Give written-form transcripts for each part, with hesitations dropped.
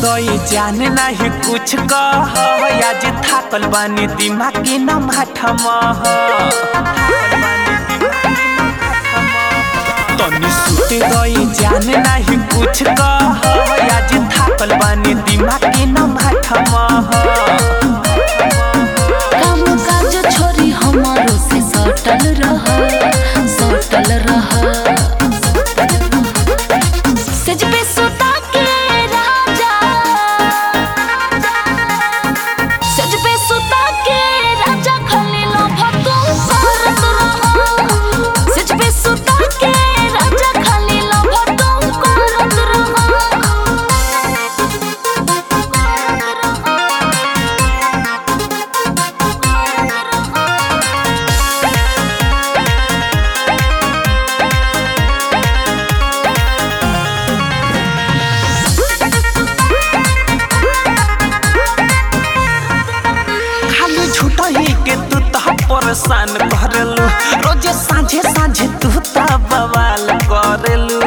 गई जान नहीं कुछ कह आज थाकल बानी दिमाग के न माठम तनी सुत गई जान नहीं कुछ कह आज थाकल बानी दिमाग के न माठम काम काज छोरी हमारो से सटल रह सज पे सुता के राजा सज पे सुता के राजा खाली लभतो करत रह सज पे सुता के राजा खाली लभतो करत झूठही के तू तो परेशान करेलू रोजे साझे साझे तू तो बवाल करेलू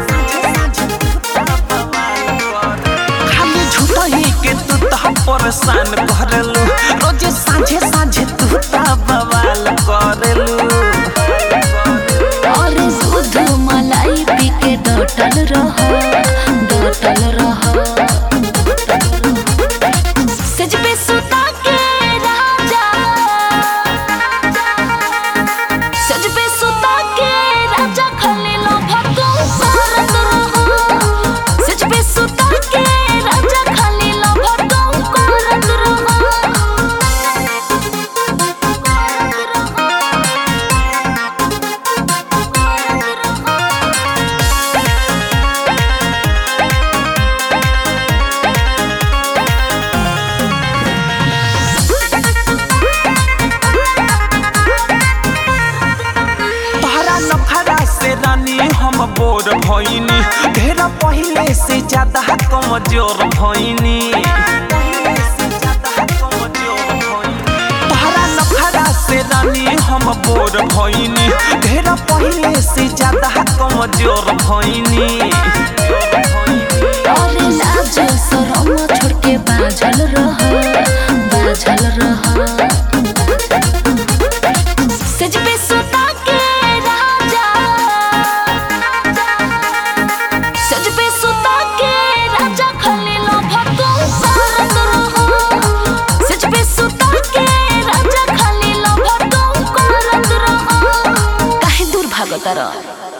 खाली झूठही के तू तो परेशान करेलू रोजे साझे साझे तू तो बवाल करेलू और दूध मलाई पी के डटल रह सज पे सुता के राजा सज पे सुता के राजा खाली लभतो करत रह सज पे सुता के राजा खाली लभतो करत से रानी हम बोर भइनी ढेर पहले से ज्यादा कमजोर भइनी तोहरा नखरा से रानी हम बोर भइनी ढेर पहले से ज्यादा कमजोर भइनी और लाज शरम छोड़ के बाझल रह सज पे सुता के राजा सज पे सुता के राजा खाली लभतो करत रह सज पे सुता के राजा खाली लभतो करत रह काहे दूर भागत रह।